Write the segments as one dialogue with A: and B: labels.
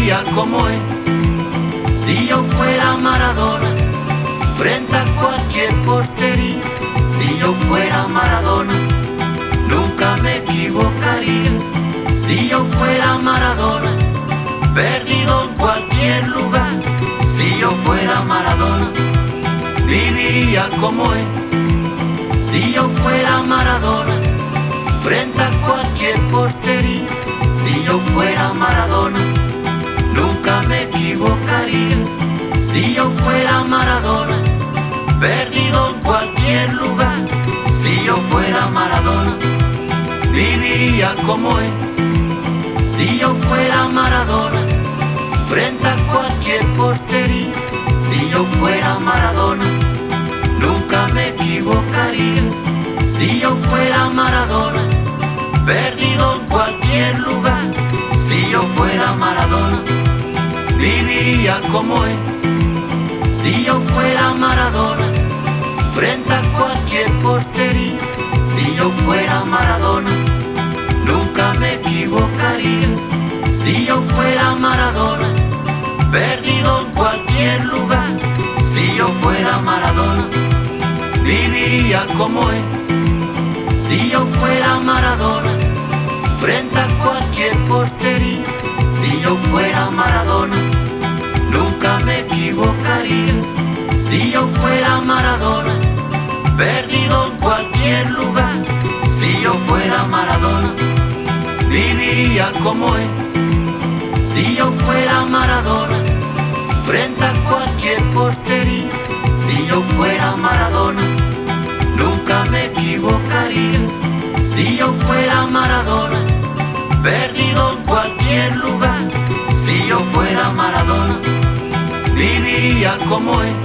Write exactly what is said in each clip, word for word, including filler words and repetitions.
A: viviría como él. Si yo fuera Maradona, frente a cualquier portería. Si yo fuera Maradona, nunca me equivocaría. Si yo fuera Maradona, perdido en cualquier lugar. Si yo fuera Maradona, viviría como él. Si yo fuera Maradona, frente a cualquier portería. Si yo fuera Maradona, nunca me equivocaría. Si yo fuera Maradona, perdido en cualquier lugar. Si yo fuera Maradona, viviría como él. Si yo fuera Maradona, frente a cualquier portería. Si yo fuera Maradona, nunca me equivocaría. Si yo fuera Maradona, perdido en cualquier lugar. Si yo fuera Maradona, viviría como él. Si yo fuera Maradona, frente a cualquier portería. Si yo fuera Maradona, nunca me equivocaría. Si yo fuera Maradona, perdido en cualquier lugar. Si yo fuera Maradona, viviría como él. Si yo fuera Maradona, frente a cualquier portería. Si yo fuera Maradona, nunca me equivocaría. Si yo fuera Maradona, perdido en cualquier lugar. Si yo fuera Maradona, viviría como él. Si yo fuera Maradona, frente a cualquier portería. Si yo fuera Maradona, nunca me equivocaría. Si yo fuera Maradona, perdido en cualquier lugar. Si yo fuera Maradona, viviría como él.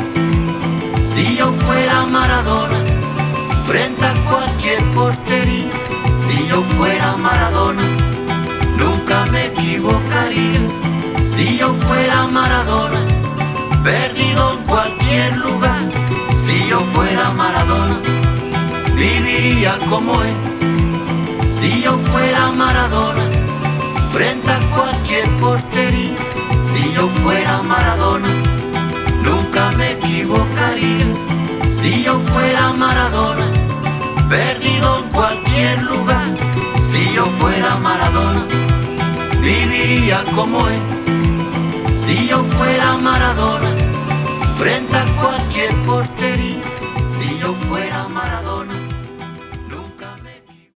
A: Si yo fuera Maradona, frente a cualquier portería. Si yo fuera Maradona, nunca me equivocaría. Si yo fuera Maradona, perdido en cualquier lugar. Si yo fuera Maradona, viviría como él. Si yo fuera Maradona, frente a cualquier portería. Si yo fuera Maradona, nunca me equivocaría. Si yo fuera Maradona, perdido en cualquier lugar. Si yo fuera Maradona, viviría como él. Si yo fuera Maradona, frente a cualquier portería.